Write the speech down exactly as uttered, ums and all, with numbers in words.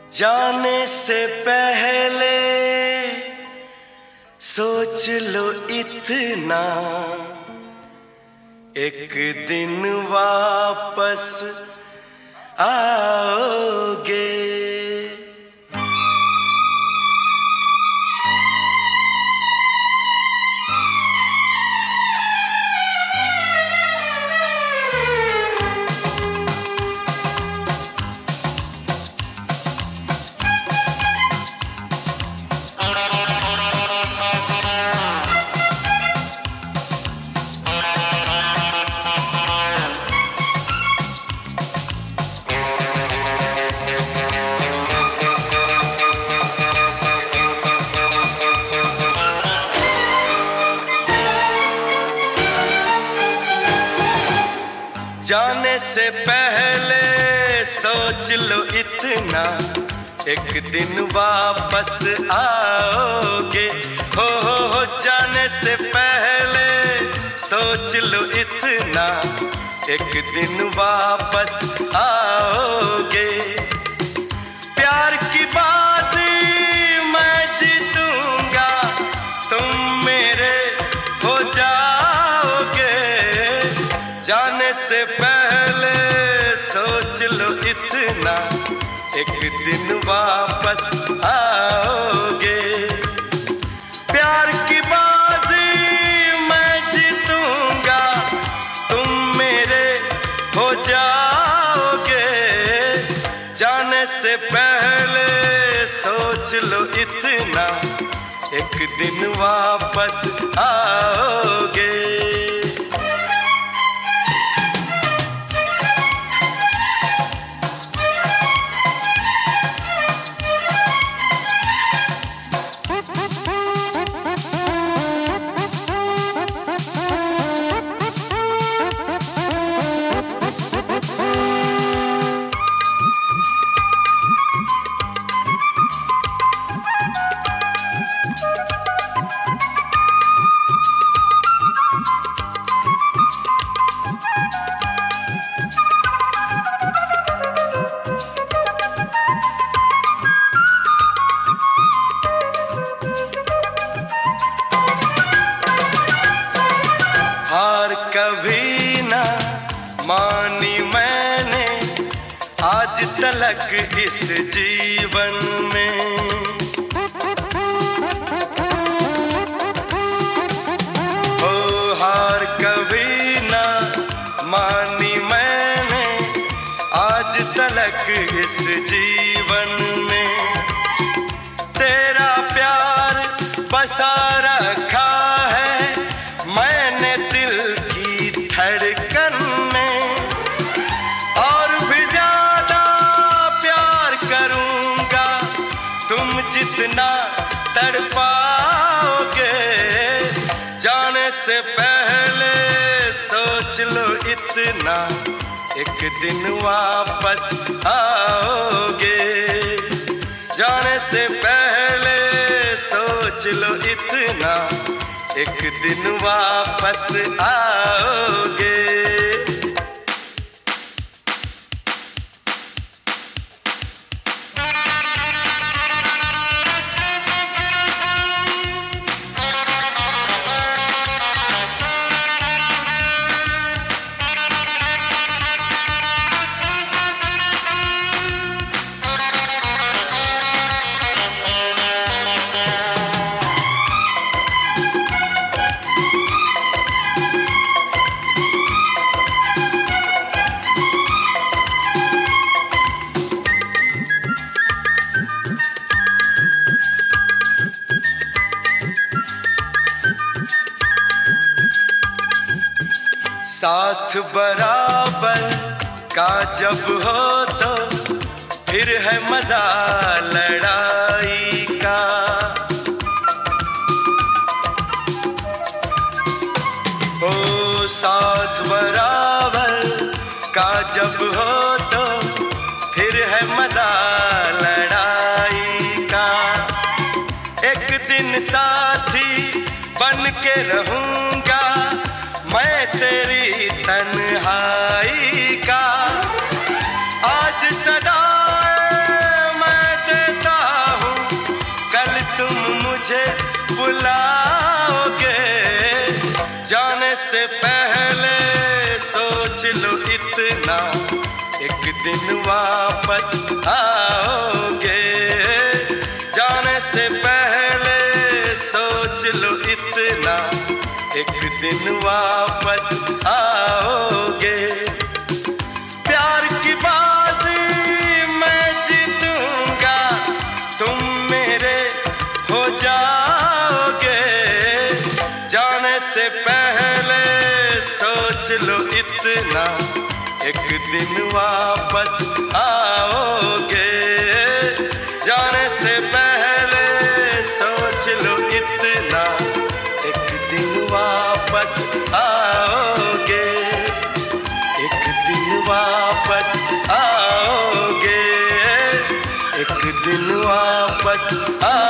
जाने से पहले सोच लो इतना, एक दिन वापस आओगे। जाने से पहले सोच लो इतना, एक दिन वापस आओगे। हो हो हो जाने से पहले सोच लो इतना, एक दिन वापस आओगे। प्यार की बाजी मैं जीतूंगा, तुम मेरे हो जाओगे। जाने से पहले सोच लो इतना, एक दिन वापस आओगे। प्यार की बाजी मैं जीतूंगा, तुम मेरे हो जाओगे। जाने से पहले सोच लो इतना, एक दिन वापस आओगे। हार कभी ना मानी मैंने आज तलक इस जीवन में। ओ हार कभी ना मानी मैंने आज तलक इस जीवन में। तेरा प्यार बसा रखा है मैंने दिल की धड़कन में, और भी ज्यादा प्यार करूंगा तुम जितना तड़पाओगे। जाने से पहले सोच लो इतना, एक दिन वापस आओगे। जाने से पहले सोच लो इतना, एक दिन वापस आओगे। साथ बराबर का जब हो तो फिर है मजा लड़ाई का। ओ साथ बराबर का जब हो तो फिर है मजा लड़ाई का। एक दिन साथी बन के रहूंगा मैं तेरी तन्हाई का। आज सदा मैं से पहले सोच लो इतना, एक दिन वापस आओगे। जाने से पहले सोच लो इतना, एक दिन वापस आओगे। प्यार की बाजी मैं जीतूंगा, तुम मेरे हो जाओगे। जाने से पहले सोच लो इतना, एक दिन वापस आओगे। जाने से पहले सोच लो इतना, एक दिन वापस आओगे। एक दिन वापस आओगे, एक दिन वापस आओगे।